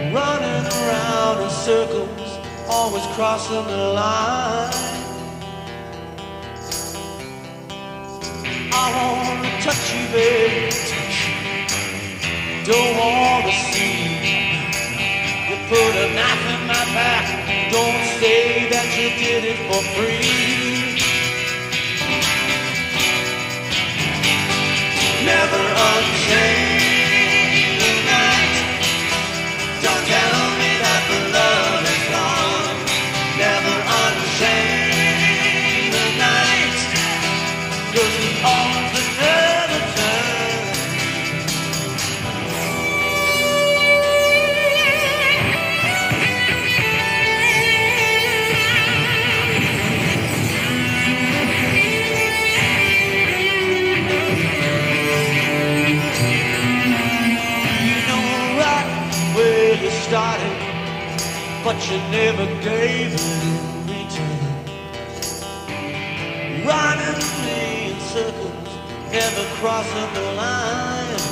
running around in circles, always crossing the line. I wanna touch you, baby, don't wanna see you. You put a knife in my back, don't say that you did it for free. Never unchain the night. Don't tell me that the love is gone. Never unchain the night. 'Cause the arms that never turn. Started, but you never gave it in return. Running me in circles, never crossing the line.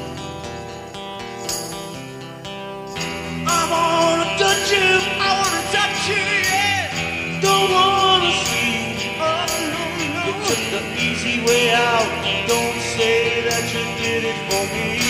I wanna touch you, yeah. Don't wanna see you. Oh, no, no. You took the easy way out. Don't say that you did it for me.